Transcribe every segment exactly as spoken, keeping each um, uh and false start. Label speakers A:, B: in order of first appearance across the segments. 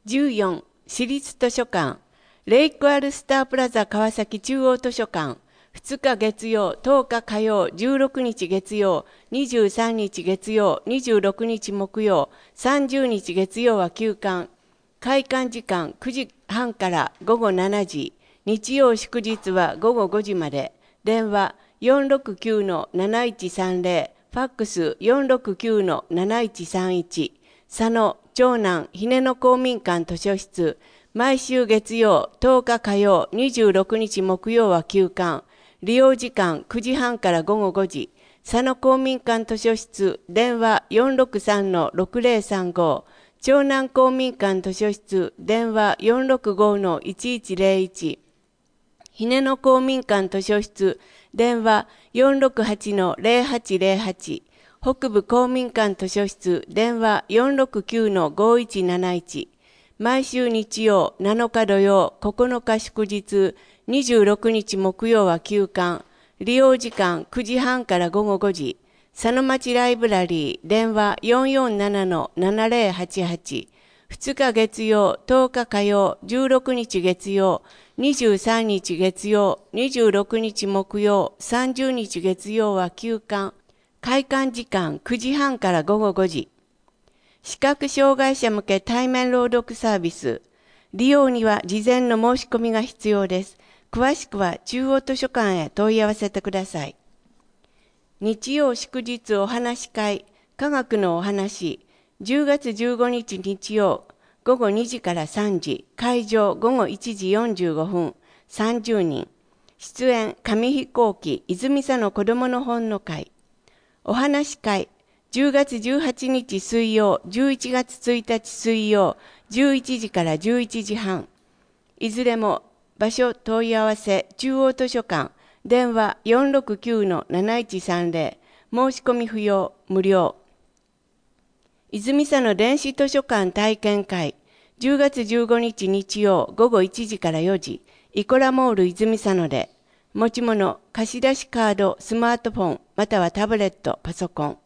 A: じゅうよん、私立図書館、レイクアルスタープラザ川崎中央図書館、ふつか月曜、とおか火曜、じゅうろくにち月曜、にじゅうさんにち月曜、にじゅうろくにち木曜、さんじゅうにち月曜は休館。開館時間くじはんからごごしちじ、日曜祝日はごごごじまで。電話 よんろくきゅうのなないちさんぜろ、ファックス よんろくきゅうのなないちさんいち。佐野、長男、ひねの公民館図書室。毎週月曜、とおか火曜、にじゅうろくにち木曜は休館。利用時間くじはんからごごごじ。佐野公民館図書室。電話 よんろくさんのろくぜろさんご。長南公民館図書室。電話 よんろくごのいちいちぜろいち。ひねの公民館図書室。電話 よんろくはちのぜろはちぜろはち。北部公民館図書室。電話 よんろくきゅうのごいちなないち。毎週日曜、なのか土曜、ここのか祝日、にじゅうろくにち木曜は休館。利用時間くじはんからごごごじ。佐野町ライブラリー。電話 よんよんななのななぜろはちはち。ふつか月曜、とおか火曜、じゅうろくにち月曜、にじゅうさんにち月曜、にじゅうろくにち木曜、さんじゅうにち月曜は休館。開館時間くじはんからごごごじ。視覚障害者向け対面朗読サービス。利用には事前の申し込みが必要です。詳しくは中央図書館へ問い合わせてください。日曜祝日お話し会、科学のお話、じゅうがつじゅうごにち日曜、ごごにじからさんじ、会場ごごいちじよんじゅうごふん、さんじゅうにん。出演、紙飛行機、泉佐野子どもの本の会。お話し会、じゅうがつじゅうはちにち水曜、じゅういちがつついたち水曜、じゅういちじからじゅういちじはん。いずれも場所問い合わせ中央図書館、電話 よんろくきゅうのなないちさんぜろ、申し込み不要、無料。泉佐野電子図書館体験会、じゅうがつじゅうごにち日曜ごごいちじからよじ、イコラモール泉佐野で、持ち物、貸し出しカード、スマートフォン、またはタブレット、パソコン。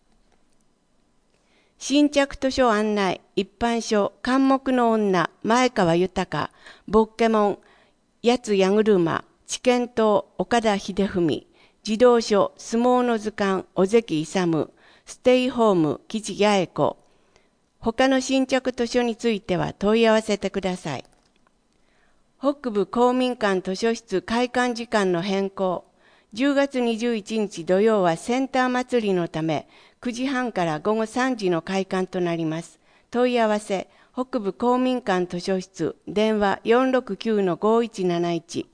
A: 新着図書案内、一般書、監目の女、前川豊、ボッケモン、八津八車、知見党、岡田秀文、児童書、相撲の図鑑、尾関勇、ステイホーム、吉八重子。他の新着図書については問い合わせてください。北部公民館図書室開館時間の変更。じゅうがつにじゅういちにち土曜はセンター祭りのため、くじはんからごごさんじの開館となります。問い合わせ、北部公民館図書室、電話 よんろくきゅうのごいちなないち。